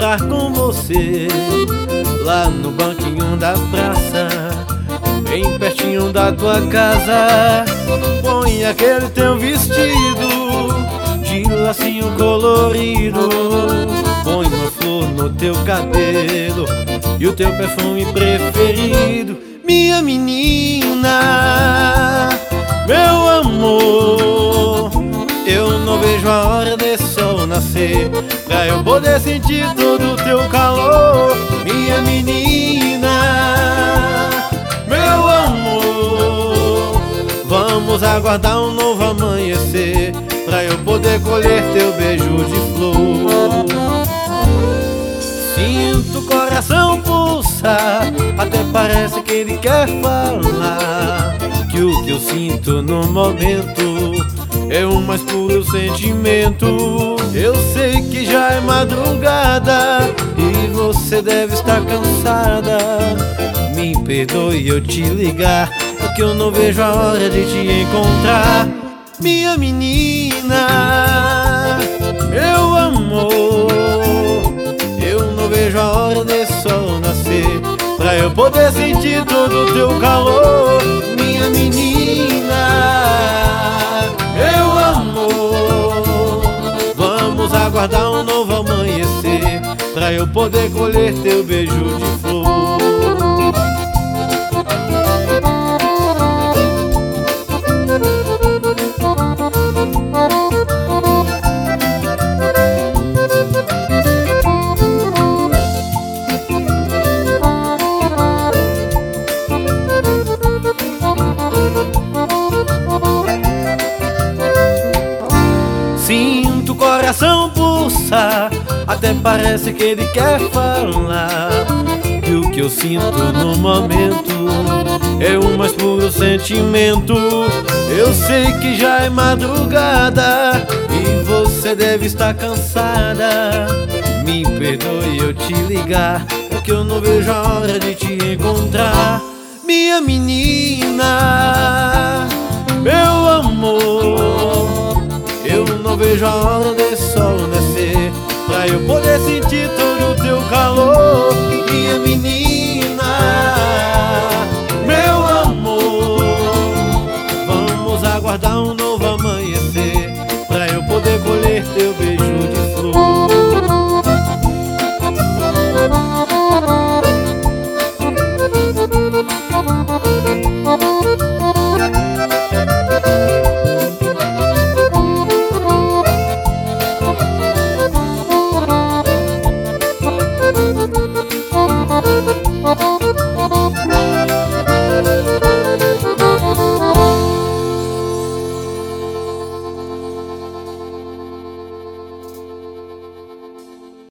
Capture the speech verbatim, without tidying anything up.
estar com você lá no banquinho da praça, bem pertinho da tua casa. Põe aquele teu vestido de lacinho colorido, põe uma flor no teu cabelo e o teu perfume preferido. Minha menina, meu amor, eu não vejo a hora desse sol nascer pra eu poder sentir todo o teu calor. Minha menina, meu amor, vamos aguardar um novo amanhecer pra eu poder colher teu beijo de flor. Sinto o coração pulsar, até parece que ele quer falar que o que eu sinto no momento é o mais puro sentimento. Eu sei que já é madrugada e você deve estar cansada. Me perdoe eu te ligar, porque eu não vejo a hora de te encontrar. Minha menina, meu amor, eu não vejo a hora desse sol nascer pra eu poder sentir todo o teu calor. Minha menina, meu amor, vamos aguardar um novo amanhecer pra eu poder colher teu beijo de flor. Sinto o coração pulsar, até parece que ele quer falar que o que eu sinto no momento é o mais puro sentimento. Eu sei que já é madrugada e você deve estar cansada. Me perdoe eu te ligar, porque eu não vejo a hora de te encontrar. Minha menina, meu amor, eu não vejo a hora desse sol nascer pra eu poder sentir todo o teu calor.